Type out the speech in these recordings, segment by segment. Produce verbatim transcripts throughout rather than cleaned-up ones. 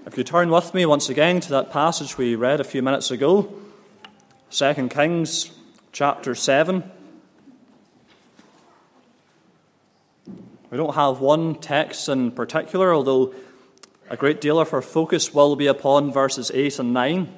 If you turn with me once again to that passage we read a few minutes ago, Second Kings chapter seven. We don't have one text in particular, although a great deal of our focus will be upon verses eight and nine.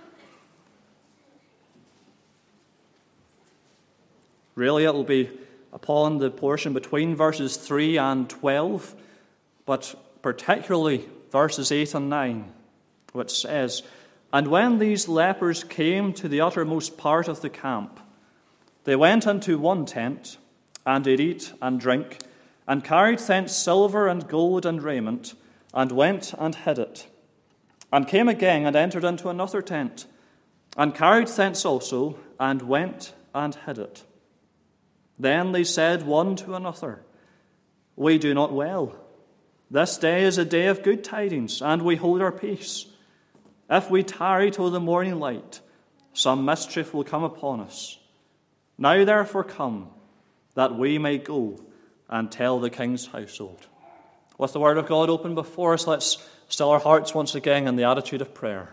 Really, it will be upon the portion between verses three and twelve, but particularly verses eight and nine, which says, "And when these lepers came to the uttermost part of the camp, they went into one tent, and did eat and drink, and carried thence silver and gold and raiment, and went and hid it, and came again and entered into another tent, and carried thence also, and went and hid it. Then they said one to another, We do not well. This day is a day of good tidings, and we hold our peace. If we tarry till the morning light, some mischief will come upon us. Now therefore come, that we may go and tell the king's household." With the word of God open before us, let's still our hearts once again in the attitude of prayer.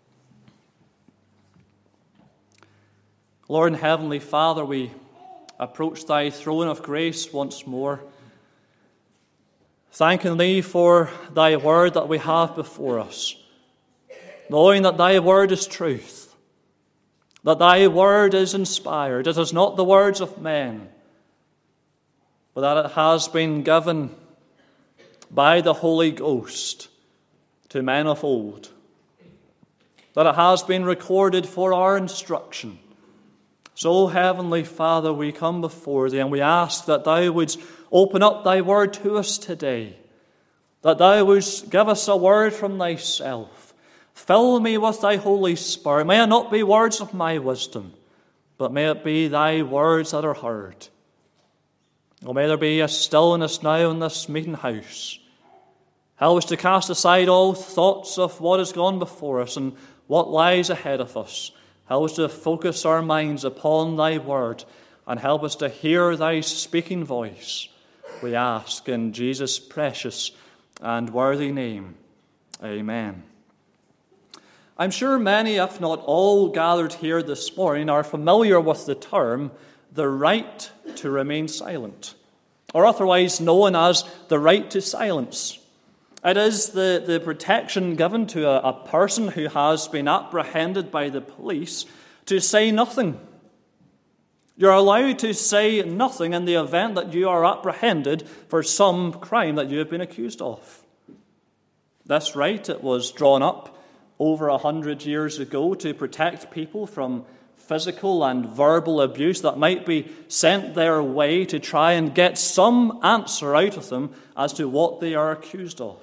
Lord and Heavenly Father, we approach thy throne of grace once more, thanking thee for thy word that we have before us, knowing that thy word is truth, that thy word is inspired. It is not the words of men, but that it has been given by the Holy Ghost to men of old, that it has been recorded for our instruction. So, Heavenly Father, we come before thee and we ask that thou wouldst open up thy word to us today, that thou wouldst give us a word from thyself. Fill me with thy Holy Spirit. May it not be words of my wisdom, but may it be thy words that are heard. Oh, may there be a stillness now in this meeting house. Help us to cast aside all thoughts of what has gone before us and what lies ahead of us. Help us to focus our minds upon thy word and help us to hear thy speaking voice. We ask in Jesus' precious and worthy name. Amen. I'm sure many, if not all, gathered here this morning are familiar with the term, the right to remain silent, or otherwise known as the right to silence. It is the, the protection given to a, a person who has been apprehended by the police to say nothing. You're allowed to say nothing in the event that you are apprehended for some crime that you have been accused of. This right, it was drawn up over a hundred years ago to protect people from physical and verbal abuse that might be sent their way to try and get some answer out of them as to what they are accused of.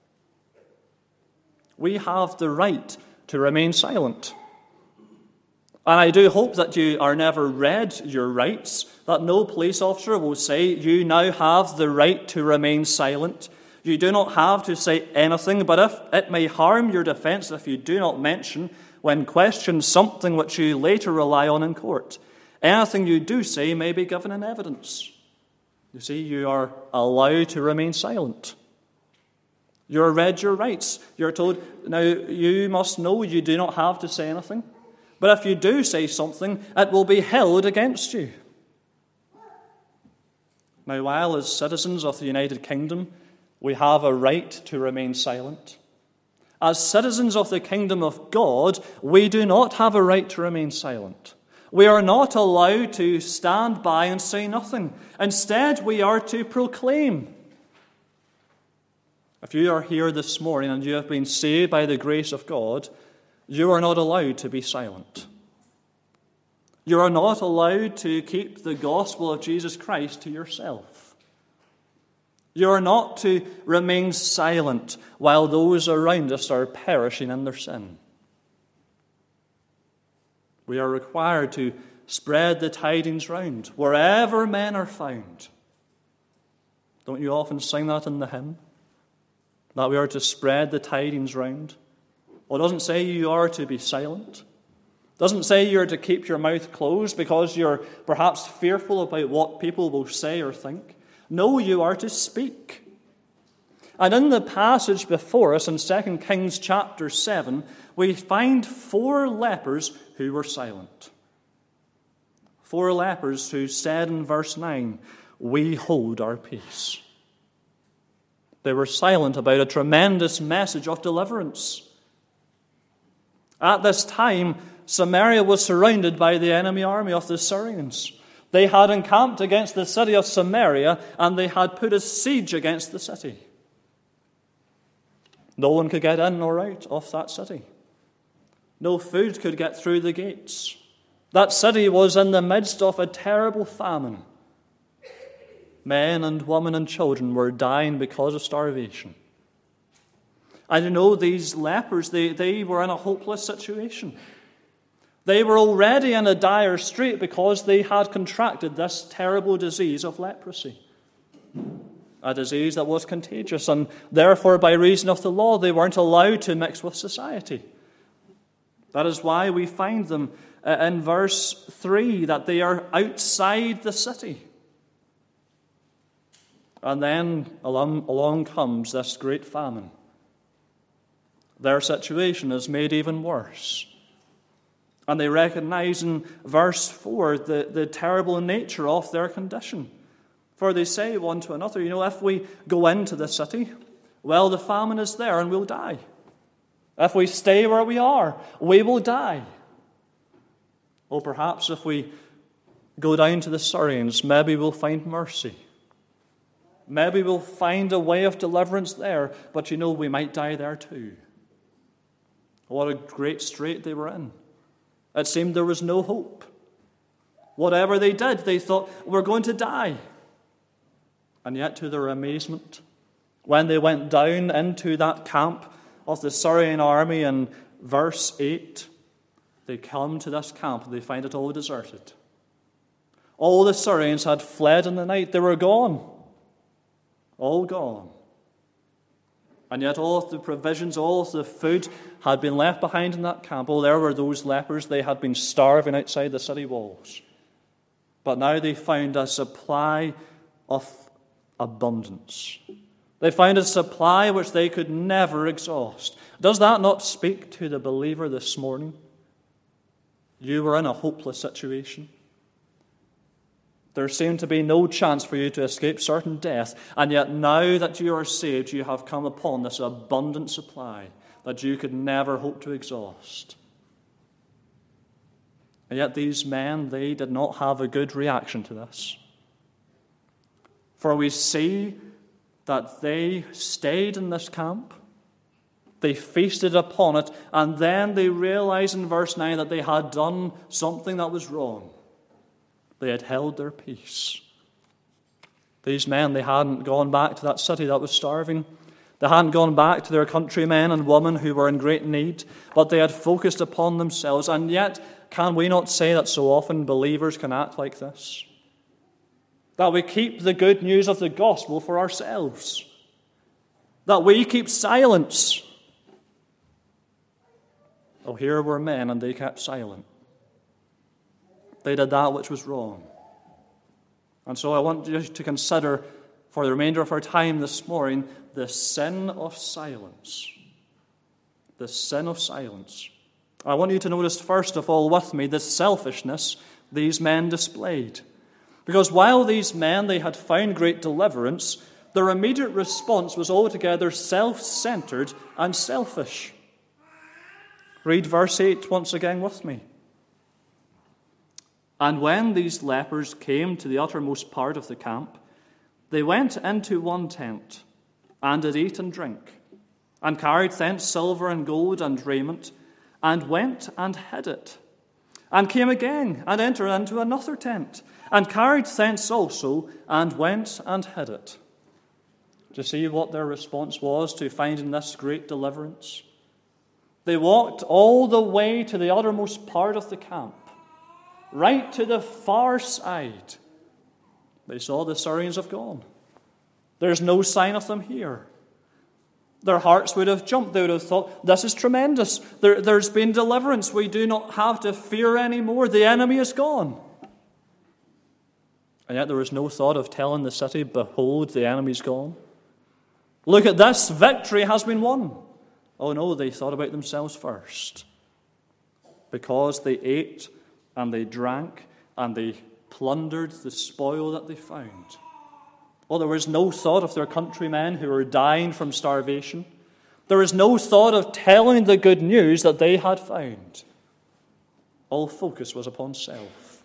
We have the right to remain silent. And I do hope that you are never read your rights, that no police officer will say you now have the right to remain silent. You do not have to say anything, but if it may harm your defense if you do not mention, when questioned, something which you later rely on in court. Anything you do say may be given in evidence. You see, you are allowed to remain silent. You're read your rights. You're told, now you must know you do not have to say anything. But if you do say something, it will be held against you. Now, while as citizens of the United Kingdom, we have a right to remain silent, as citizens of the kingdom of God, we do not have a right to remain silent. We are not allowed to stand by and say nothing. Instead, we are to proclaim. If you are here this morning and you have been saved by the grace of God, you are not allowed to be silent. You are not allowed to keep the gospel of Jesus Christ to yourself. You are not to remain silent while those around us are perishing in their sin. We are required to spread the tidings round wherever men are found. Don't you often sing that in the hymn? That we are to spread the tidings round. Well, it doesn't say you are to be silent. It doesn't say you're to keep your mouth closed because you're perhaps fearful about what people will say or think. No, you are to speak. And in the passage before us in Second Kings chapter seven, we find four lepers who were silent. Four lepers who said in verse nine, "We hold our peace." They were silent about a tremendous message of deliverance. At this time, Samaria was surrounded by the enemy army of the Syrians. They had encamped against the city of Samaria, and they had put a siege against the city. No one could get in or out of that city. No food could get through the gates. That city was in the midst of a terrible famine. Men and women and children were dying because of starvation. And you know, these lepers, they, they were in a hopeless situation. They were already in a dire strait because they had contracted this terrible disease of leprosy. A disease that was contagious, and therefore, by reason of the law, they weren't allowed to mix with society. That is why we find them in verse three, that they are outside the city. And then along, along comes this great famine. Their situation is made even worse. And they recognize in verse four the, the terrible nature of their condition. For they say one to another, you know, if we go into the city, well, the famine is there and we'll die. If we stay where we are, we will die. Or perhaps if we go down to the Syrians, maybe we'll find mercy. Maybe we'll find a way of deliverance there, but you know, we might die there too. What a great strait they were in. It seemed there was no hope. Whatever they did, they thought, we're going to die. And yet, to their amazement, when they went down into that camp of the Syrian army in verse eight, they come to this camp and they find it all deserted. All the Syrians had fled in the night. They were gone. All gone. And yet all of the provisions, all of the food had been left behind in that camp. Oh, there were those lepers. They had been starving outside the city walls. But now they found a supply of abundance. They found a supply which they could never exhaust. Does that not speak to the believer this morning? You were in a hopeless situation. There seemed to be no chance for you to escape certain death, and yet now that you are saved, you have come upon this abundant supply that you could never hope to exhaust. And yet these men, they did not have a good reaction to this. For we see that they stayed in this camp, they feasted upon it, and then they realized in verse nine that they had done something that was wrong. They had held their peace. These men, they hadn't gone back to that city that was starving. They hadn't gone back to their countrymen and women who were in great need, but they had focused upon themselves. And yet, can we not say that so often believers can act like this? That we keep the good news of the gospel for ourselves. That we keep silence. Oh, here were men and they kept silent. They did that which was wrong. And so I want you to consider for the remainder of our time this morning the sin of silence. The sin of silence. I want you to notice first of all with me the selfishness these men displayed. Because while these men, they had found great deliverance, their immediate response was altogether self-centered and selfish. Read verse eight once again with me. And when these lepers came to the uttermost part of the camp, they went into one tent, and did eat and drink, and carried thence silver and gold and raiment, and went and hid it, and came again, and entered into another tent, and carried thence also, and went and hid it. Do you see what their response was to finding this great deliverance? They walked all the way to the uttermost part of the camp, right to the far side. They saw the Syrians have gone. There's no sign of them here. Their hearts would have jumped. They would have thought, this is tremendous. There, there's been deliverance. We do not have to fear anymore. The enemy is gone. And yet there was no thought of telling the city, behold, the enemy's gone. Look at this, victory has been won. Oh no, they thought about themselves first. Because they ate and they drank and they plundered the spoil that they found. Well, there was no thought of their countrymen who were dying from starvation. There was no thought of telling the good news that they had found. All focus was upon self.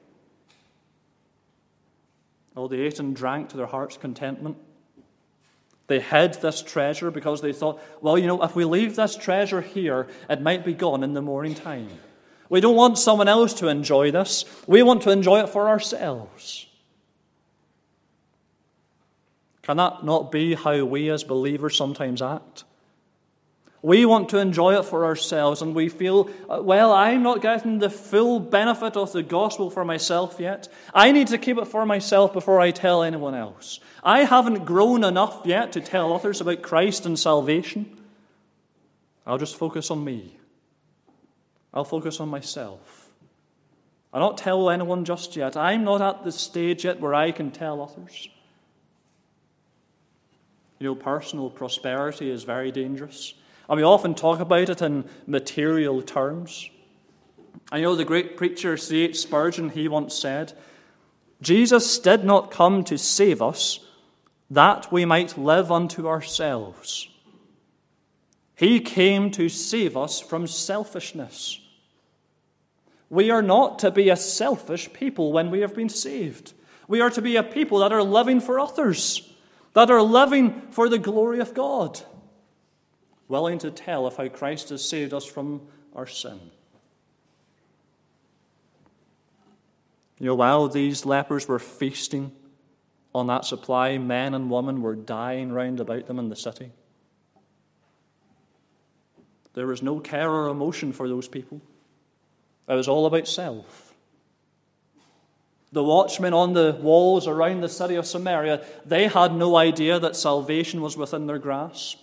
Oh, they ate and drank to their heart's contentment. They hid this treasure because they thought, well, you know, if we leave this treasure here, it might be gone in the morning time. We don't want someone else to enjoy this. We want to enjoy it for ourselves. Can that not be how we as believers sometimes act? We want to enjoy it for ourselves, and we feel, well, I'm not getting the full benefit of the gospel for myself yet. I need to keep it for myself before I tell anyone else. I haven't grown enough yet to tell others about Christ and salvation. I'll just focus on me. I'll focus on myself. I'll not tell anyone just yet. I'm not at the stage yet where I can tell others. You know, personal prosperity is very dangerous. And we often talk about it in material terms. I know the great preacher C H Spurgeon, he once said, Jesus did not come to save us that we might live unto ourselves. He came to save us from selfishness. We are not to be a selfish people when we have been saved. We are to be a people that are living for others, that are living for the glory of God, willing to tell of how Christ has saved us from our sin. You know, while these lepers were feasting on that supply, men and women were dying round about them in the city. There was no care or emotion for those people. It was all about self. The watchmen on the walls around the city of Samaria, they had no idea that salvation was within their grasp.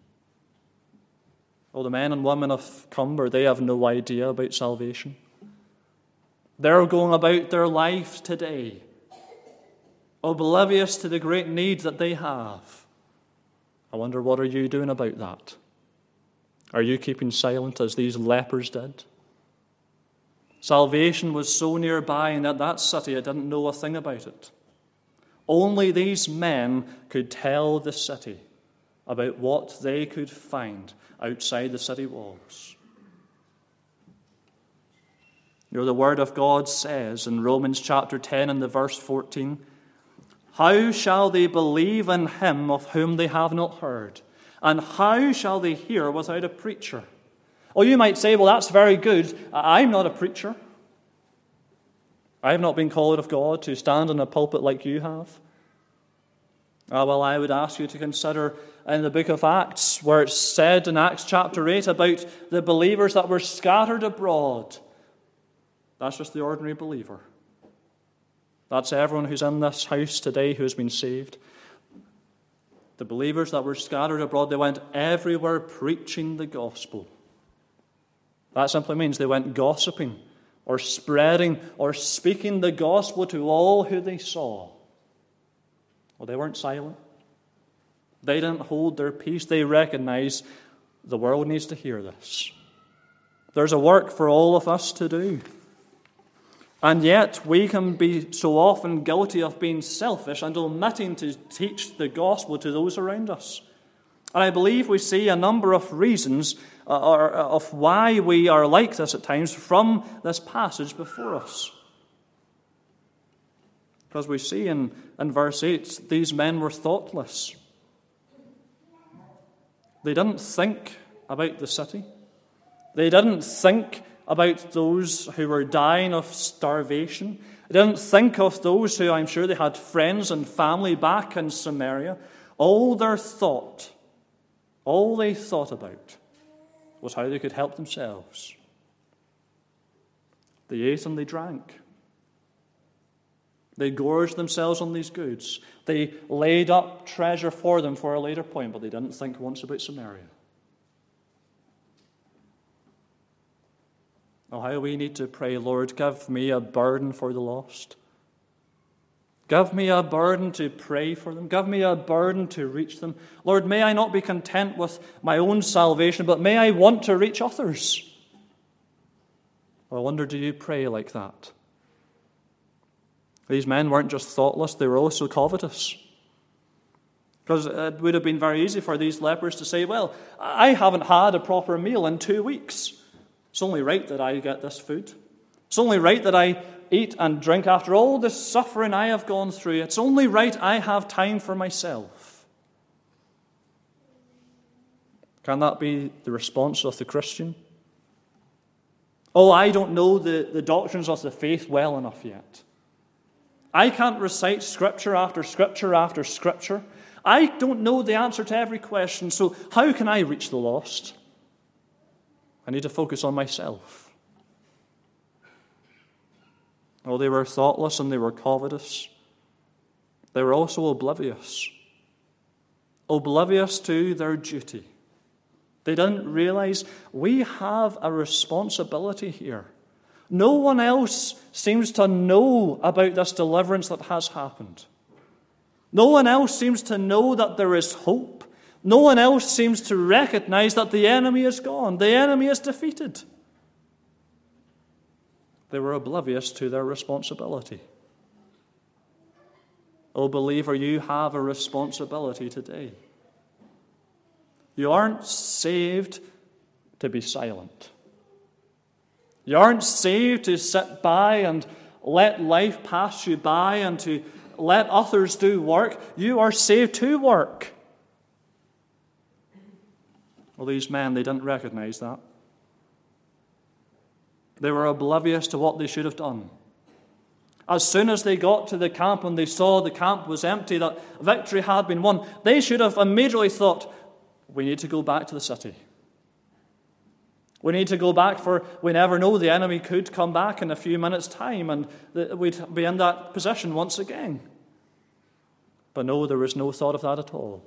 Well, the men and women of Cumber, they have no idea about salvation. They're going about their life today, oblivious to the great need that they have. I wonder, what are you doing about that? Are you keeping silent as these lepers did? Salvation was so nearby, and at that city it didn't know a thing about it. Only these men could tell the city about what they could find outside the city walls. You know, the Word of God says in Romans chapter ten and the verse fourteen, how shall they believe in him of whom they have not heard? And how shall they hear without a preacher? Oh, you might say, well, that's very good. I'm not a preacher. I have not been called of God to stand in a pulpit like you have. Ah, well, I would ask you to consider in the book of Acts, where it's said in Acts chapter eight about the believers that were scattered abroad. That's just the ordinary believer. That's everyone who's in this house today who has been saved. The believers that were scattered abroad, they went everywhere preaching the gospel. That simply means they went gossiping or spreading or speaking the gospel to all who they saw. Well, they weren't silent. They didn't hold their peace. They recognized the world needs to hear this. There's a work for all of us to do. And yet, we can be so often guilty of being selfish and omitting to teach the gospel to those around us. And I believe we see a number of reasons uh, of why we are like this at times from this passage before us. Because we see in, in verse eight, these men were thoughtless. They didn't think about the city. They didn't think about those who were dying of starvation. They didn't think of those who, I'm sure they had friends and family back in Samaria. All their thought, all they thought about was how they could help themselves. They ate and they drank. They gorged themselves on these goods. They laid up treasure for them for a later point, but they didn't think once about Samaria. Oh, how we need to pray, Lord, give me a burden for the lost. Give me a burden to pray for them. Give me a burden to reach them. Lord, may I not be content with my own salvation, but may I want to reach others. I wonder, do you pray like that? These men weren't just thoughtless, they were also covetous. Because it would have been very easy for these lepers to say, well, I haven't had a proper meal in two weeks. It's only right that I get this food. It's only right that I eat and drink after all this suffering I have gone through. It's only right I have time for myself. Can that be the response of the Christian? Oh, I don't know the, the doctrines of the faith well enough yet. I can't recite scripture after scripture after scripture. I don't know the answer to every question, so how can I reach the lost? I need to focus on myself. Oh, they were thoughtless and they were covetous. They were also oblivious. Oblivious to their duty. They didn't realize we have a responsibility here. No one else seems to know about this deliverance that has happened. No one else seems to know that there is hope. No one else seems to recognize that the enemy is gone. The enemy is defeated. They were oblivious to their responsibility. Oh, believer, you have a responsibility today. You aren't saved to be silent. You aren't saved to sit by and let life pass you by and to let others do work. You are saved to work. Well, these men, they didn't recognize that. They were oblivious to what they should have done. As soon as they got to the camp and they saw the camp was empty, that victory had been won, they should have immediately thought, we need to go back to the city. We need to go back, for we never know, the enemy could come back in a few minutes' time and we'd be in that position once again. But no, there was no thought of that at all.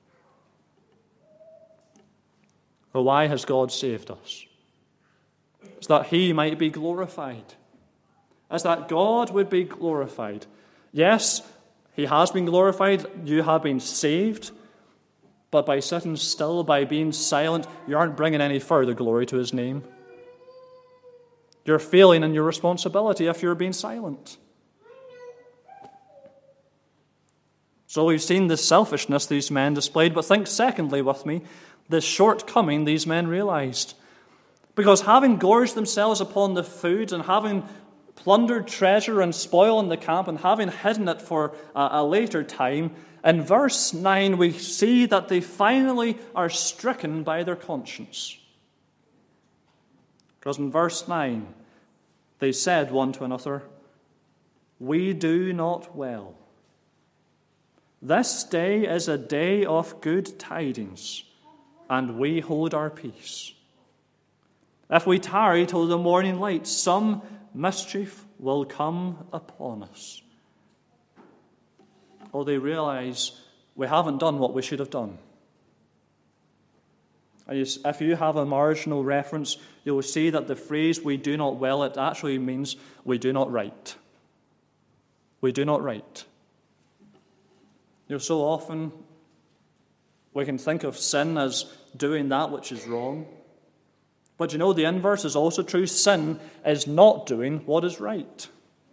Well, why has God saved us? It's that He might be glorified. It's that God would be glorified. Yes, He has been glorified. You have been saved. But by sitting still, by being silent, you aren't bringing any further glory to His name. You're failing in your responsibility if you're being silent. So we've seen the selfishness these men displayed, but think secondly with me, the shortcoming these men realized. Because having gorged themselves upon the food and having plundered treasure and spoil in the camp and having hidden it for a, a later time, in verse nine we see that they finally are stricken by their conscience. Because in verse nine they said one to another, we do not well. This day is a day of good tidings, and we hold our peace. If we tarry till the morning light, some mischief will come upon us. Or they realize we haven't done what we should have done. If you have a marginal reference, you will see that the phrase we do not well, it actually means we do not right. We do not right. You know, so often we can think of sin as doing that which is wrong. But you know, the inverse is also true. Sin is not doing what is right.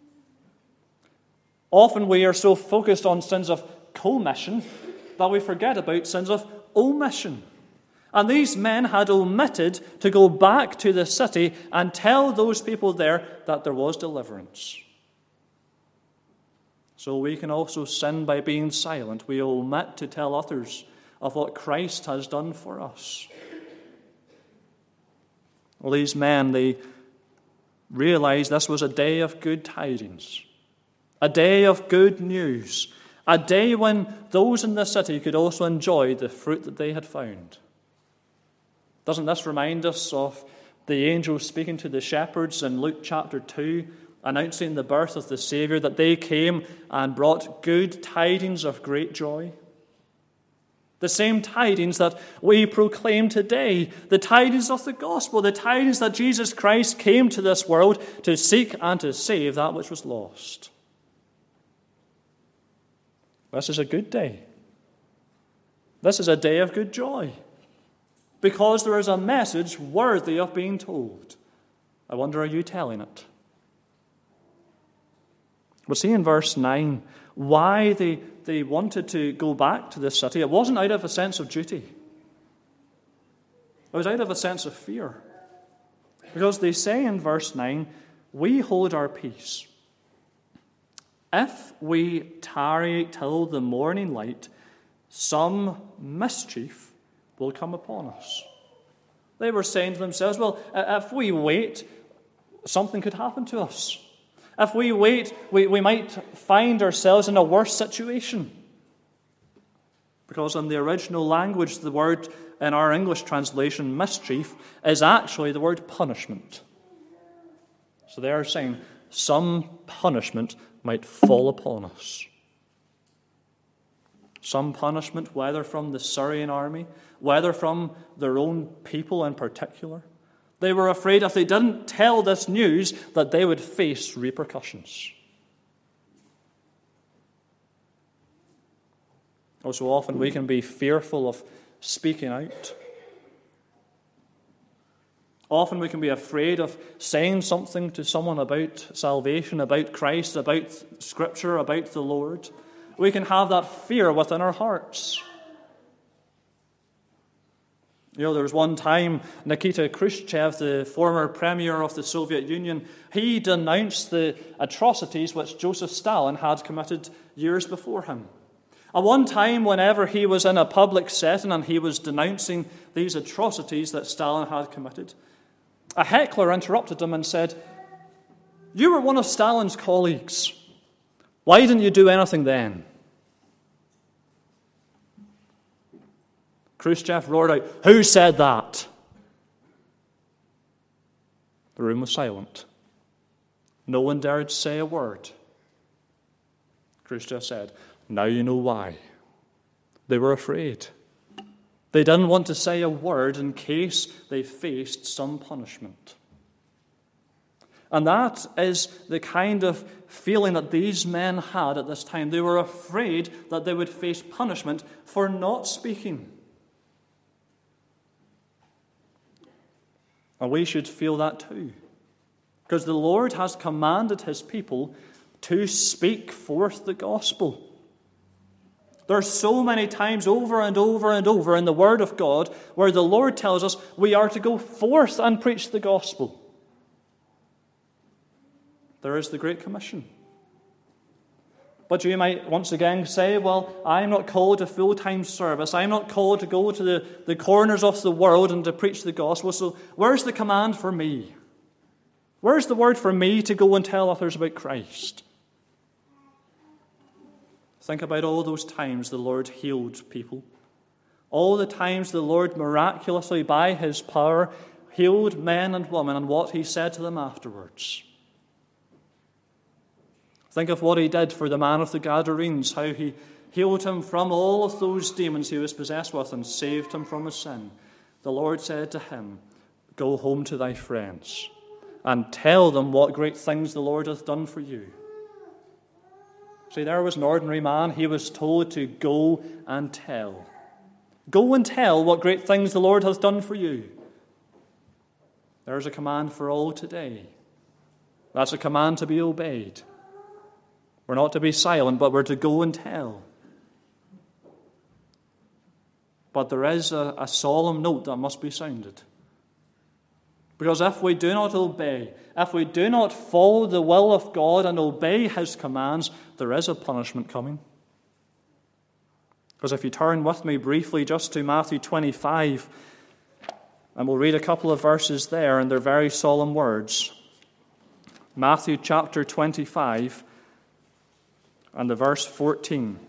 Often we are so focused on sins of commission that we forget about sins of omission. And these men had omitted to go back to the city and tell those people there that there was deliverance. So we can also sin by being silent. We omit to tell others of what Christ has done for us. Well, these men, they realized this was a day of good tidings, a day of good news, a day when those in the city could also enjoy the fruit that they had found. Doesn't this remind us of the angels speaking to the shepherds in Luke chapter two, announcing the birth of the Savior, that they came and brought good tidings of great joy? The same tidings that we proclaim today, the tidings of the gospel, the tidings that Jesus Christ came to this world to seek and to save that which was lost. This is a good day. This is a day of good joy, because there is a message worthy of being told. I wonder, are you telling it? We'll see in verse nine why they, they wanted to go back to this city. It wasn't out of a sense of duty. It was out of a sense of fear. Because they say in verse nine, we hold our peace. If we tarry till the morning light, some mischief will come upon us. They were saying to themselves, well, if we wait, something could happen to us. If we wait, we, we might find ourselves in a worse situation. Because in the original language, the word in our English translation, mischief, is actually the word punishment. So they are saying some punishment might fall upon us. Some punishment, whether from the Syrian army, whether from their own people in particular. They were afraid if they didn't tell this news that they would face repercussions. Oh, so often we can be fearful of speaking out. Often we can be afraid of saying something to someone about salvation, about Christ, about Scripture, about the Lord. We can have that fear within our hearts. You know, there was one time Nikita Khrushchev, the former premier of the Soviet Union, he denounced the atrocities which Joseph Stalin had committed years before him. At one time, whenever he was in a public setting and he was denouncing these atrocities that Stalin had committed, a heckler interrupted him and said, "You were one of Stalin's colleagues. Why didn't you do anything then?" Khrushchev roared out, "Who said that?" The room was silent. No one dared say a word. Khrushchev said, "Now you know why." They were afraid. They didn't want to say a word in case they faced some punishment. And that is the kind of feeling that these men had at this time. They were afraid that they would face punishment for not speaking. And we should feel that too. Because the Lord has commanded his people to speak forth the gospel. There are so many times over and over and over in the Word of God where the Lord tells us we are to go forth and preach the gospel. There is the Great Commission. But you might once again say, well, I'm not called to full-time service. I'm not called to go to the, the corners of the world and to preach the gospel. So where's the command for me? Where's the word for me to go and tell others about Christ? Think about all those times the Lord healed people. All the times the Lord miraculously, by his power, healed men and women, and what he said to them afterwards. Think of what he did for the man of the Gadarenes, how he healed him from all of those demons he was possessed with and saved him from his sin. The Lord said to him, "Go home to thy friends and tell them what great things the Lord hath done for you." See, there was an ordinary man. He was told to go and tell. Go and tell what great things the Lord hath done for you. There's a command for all today. That's a command to be obeyed. We're not to be silent, but we're to go and tell. But there is a, a solemn note that must be sounded. Because if we do not obey, if we do not follow the will of God and obey his commands, there is a punishment coming. Because if you turn with me briefly just to Matthew twenty-five, and we'll read a couple of verses there, and they're very solemn words. Matthew chapter twenty-five, and the verse fourteen.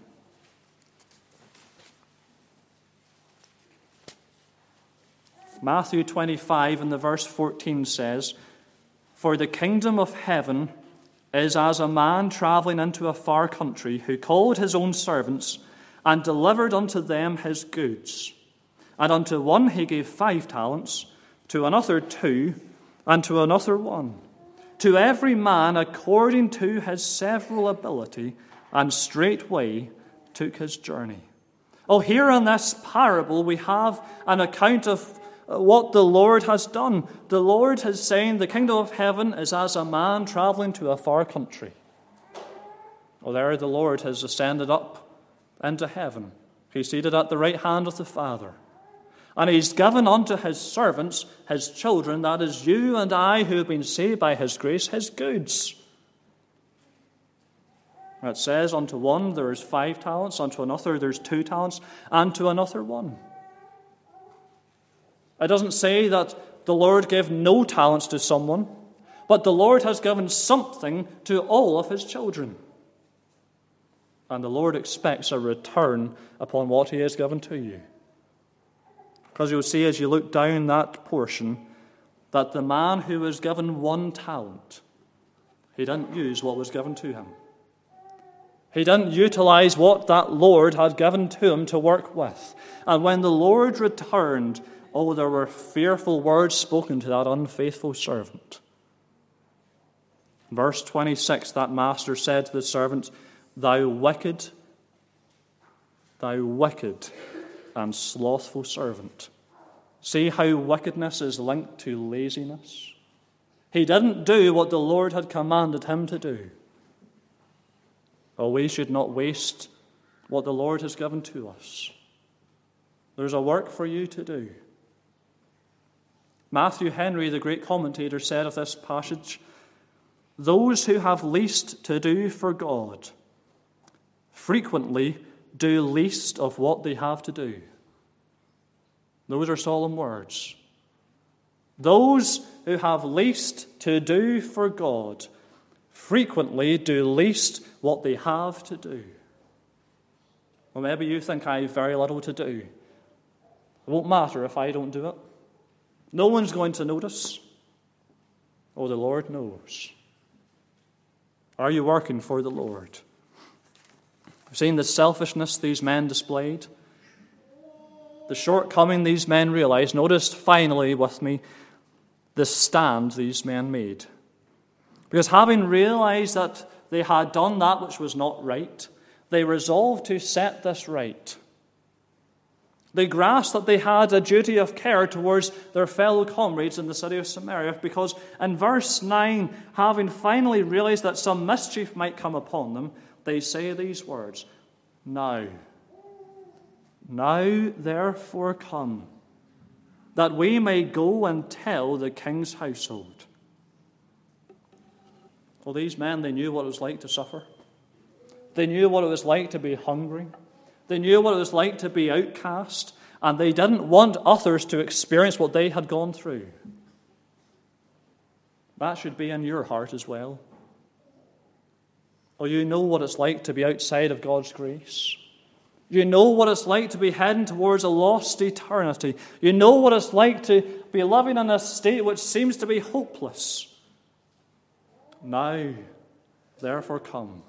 Matthew twenty-five and the verse fourteen says, "For the kingdom of heaven is as a man traveling into a far country, who called his own servants and delivered unto them his goods. And unto one he gave five talents, to another two, and to another one. To every man according to his several ability, and straightway took his journey. Oh, here in this parable we have an account of what the Lord has done. The Lord has saying the kingdom of heaven is as a man traveling to a far country. Well, there the Lord has ascended up into heaven. He's seated at the right hand of the Father. And he's given unto his servants, his children, that is you and I who have been saved by his grace, his goods. It says, unto one there is five talents, unto another there's two talents, and to another one. It doesn't say that the Lord gave no talents to someone, but the Lord has given something to all of his children. And the Lord expects a return upon what he has given to you. Because you'll see as you look down that portion, that the man who was given one talent, he didn't use what was given to him. He didn't utilize what that Lord had given to him to work with. And when the Lord returned, oh, there were fearful words spoken to that unfaithful servant. Verse twenty-six, that master said to the servant, Thou wicked, thou wicked and slothful servant. See how wickedness is linked to laziness? He didn't do what the Lord had commanded him to do. Well, we should not waste what the Lord has given to us. There's a work for you to do. Matthew Henry, the great commentator, said of this passage, those who have least to do for God frequently do least of what they have to do. Those are solemn words. Those who have least to do for God frequently do least what they have to do. Well, maybe you think I have very little to do. It won't matter if I don't do it. No one's going to notice. Oh, the Lord knows. Are you working for the Lord? I've seen the selfishness these men displayed, the shortcoming these men realized. Notice finally with me the stand these men made. Because having realized that they had done that which was not right, they resolved to set this right. They grasped that they had a duty of care towards their fellow comrades in the city of Samaria, because in verse nine, having finally realized that some mischief might come upon them, they say these words, Now, now therefore come, that we may go and tell the king's household. Well, these men, they knew what it was like to suffer. They knew what it was like to be hungry. They knew what it was like to be outcast, and they didn't want others to experience what they had gone through. That should be in your heart as well. Oh, you know what it's like to be outside of God's grace. You know what it's like to be heading towards a lost eternity. You know what it's like to be living in a state which seems to be hopeless. Now, therefore, come.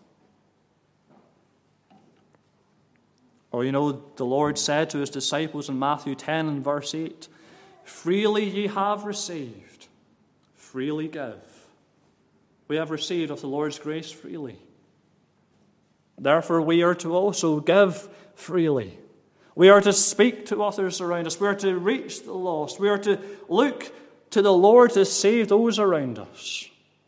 Or, you know, the Lord said to his disciples in Matthew ten and verse eight, Freely ye have received, freely give. We have received of the Lord's grace freely. Therefore, we are to also give freely. We are to speak to others around us. We are to reach the lost. We are to look to the Lord to save those around us.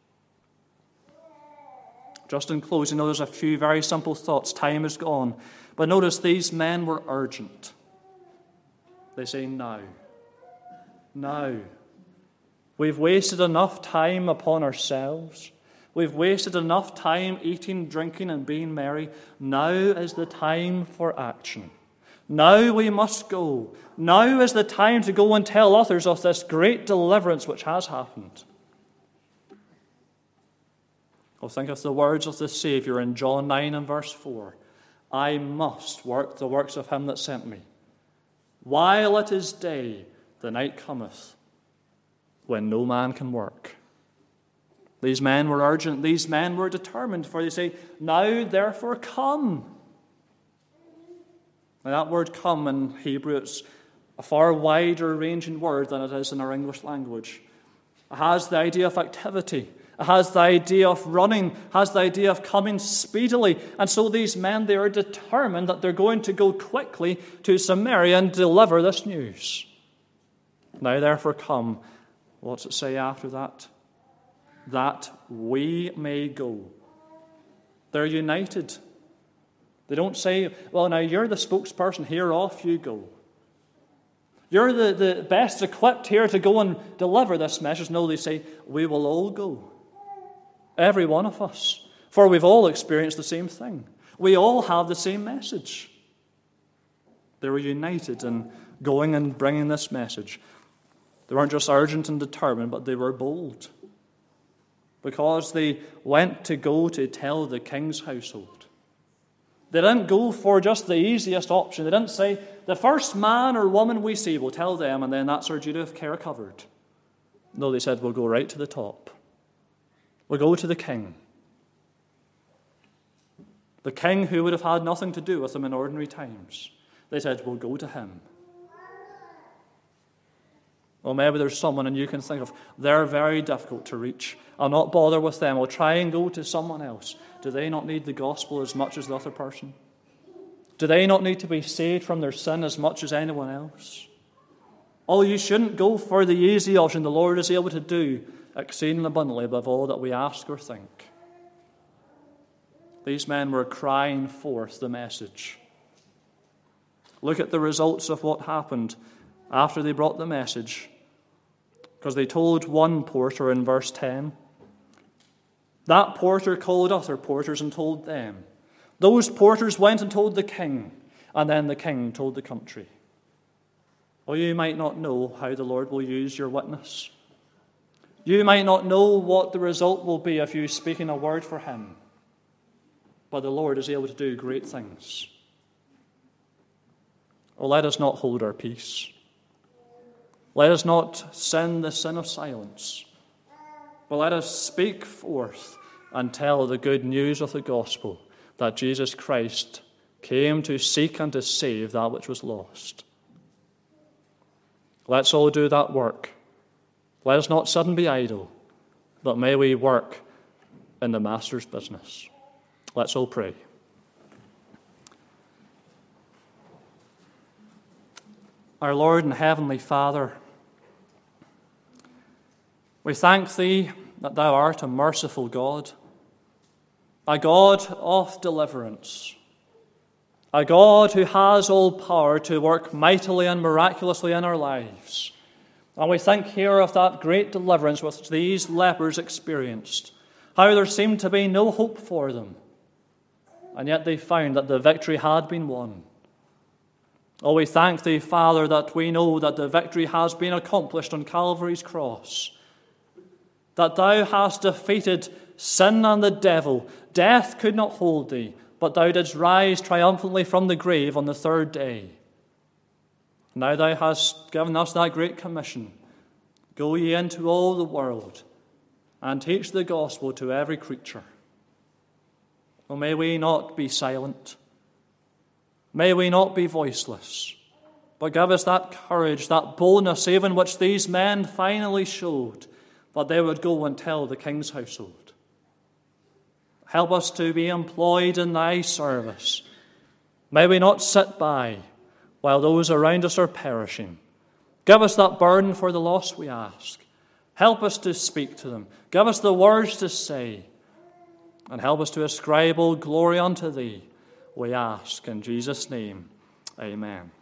Just in closing, you know, there's a few very simple thoughts. Time is gone. But notice these men were urgent. They say, now. Now. We've wasted enough time upon ourselves. We've wasted enough time eating, drinking, and being merry. Now is the time for action. Now we must go. Now is the time to go and tell others of this great deliverance which has happened. Oh, think of the words of the Savior in John nine and verse four. I must work the works of him that sent me. While it is day, the night cometh, when no man can work. These men were urgent. These men were determined. For they say, now therefore come. Now that word come in Hebrew, it's a far wider ranging word than it is in our English language. It has the idea of activity. It has the idea of running, has the idea of coming speedily. And so these men, they are determined that they're going to go quickly to Samaria and deliver this news. Now therefore come, what's it say after that? That we may go. They're united. They don't say, well, now you're the spokesperson, here off you go. You're the, the best equipped here to go and deliver this message. No, they say, we will all go. Every one of us. For we've all experienced the same thing. We all have the same message. They were united in going and bringing this message. They weren't just urgent and determined, but they were bold. Because they went to go to tell the king's household. They didn't go for just the easiest option. They didn't say, the first man or woman we see, we'll tell them, and then that's our duty of care covered. No, they said, we'll go right to the top. We'll go to the king. The king who would have had nothing to do with them in ordinary times. They said, we'll go to him. Or maybe there's someone and you can think of, they're very difficult to reach. I'll not bother with them. I'll try and go to someone else. Do they not need the gospel as much as the other person? Do they not need to be saved from their sin as much as anyone else? Oh, you shouldn't go for the easy option. The Lord is able to do exceeding abundantly above all that we ask or think. These men were crying forth the message. Look at the results of what happened after they brought the message. Because they told one porter in verse ten. That porter called other porters and told them. Those porters went and told the king, and then the king told the country. Or you might not know how the Lord will use your witness. You might not know what the result will be of you speaking a word for him. But the Lord is able to do great things. Oh, let us not hold our peace. Let us not sin the sin of silence. But let us speak forth and tell the good news of the gospel that Jesus Christ came to seek and to save that which was lost. Let's all do that work. Let us not sit and be idle, but may we work in the Master's business. Let's all pray. Our Lord and Heavenly Father, we thank Thee that Thou art a merciful God, a God of deliverance, a God who has all power to work mightily and miraculously in our lives. And we think here of that great deliverance which these lepers experienced, how there seemed to be no hope for them, and yet they found that the victory had been won. Oh, we thank Thee, Father, that we know that the victory has been accomplished on Calvary's cross, that Thou hast defeated sin and the devil. Death could not hold Thee, but Thou didst rise triumphantly from the grave on the third day. Now Thou hast given us that great commission. Go ye into all the world and teach the gospel to every creature. Oh, may we not be silent. May we not be voiceless. But give us that courage, that boldness, even which these men finally showed, that they would go and tell the king's household. Help us to be employed in Thy service. May we not sit by while those around us are perishing. Give us that burden for the lost, we ask. Help us to speak to them. Give us the words to say. And help us to ascribe all glory unto Thee, we ask in Jesus' name. Amen.